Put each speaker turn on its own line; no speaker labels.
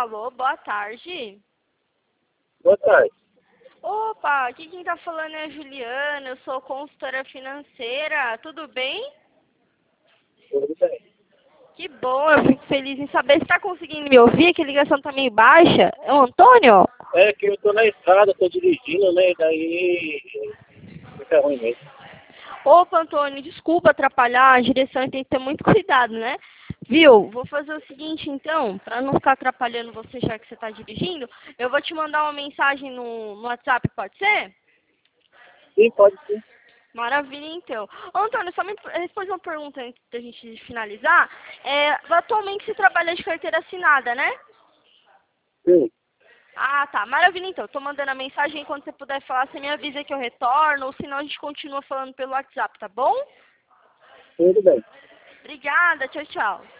Alô, boa tarde.
Boa tarde.
Opa, aqui quem tá falando é a Juliana, eu sou consultora financeira, tudo bem?
Tudo bem.
Que bom, eu fico feliz em saber. Você tá conseguindo me ouvir? Que a ligação tá meio baixa. É o Antônio?
É que eu tô na estrada, tô dirigindo, né? E daí fica ruim mesmo.
Opa, Antônio, desculpa atrapalhar, a direção tem que ter muito cuidado, né? Viu? Vou fazer o seguinte, então, para não ficar atrapalhando você já que você está dirigindo, eu vou te mandar uma mensagem no WhatsApp, pode ser?
Sim, pode sim.
Maravilha, então. Ô, Antônio, só me responde uma pergunta antes da gente finalizar. Atualmente você trabalha de carteira assinada, né?
Sim,
Ah, tá. Maravilha, então. Tô mandando a mensagem. Quando você puder falar, você me avisa que eu retorno, ou senão a gente continua falando pelo WhatsApp, tá bom?
tudo bem.
Obrigada. Tchau, tchau.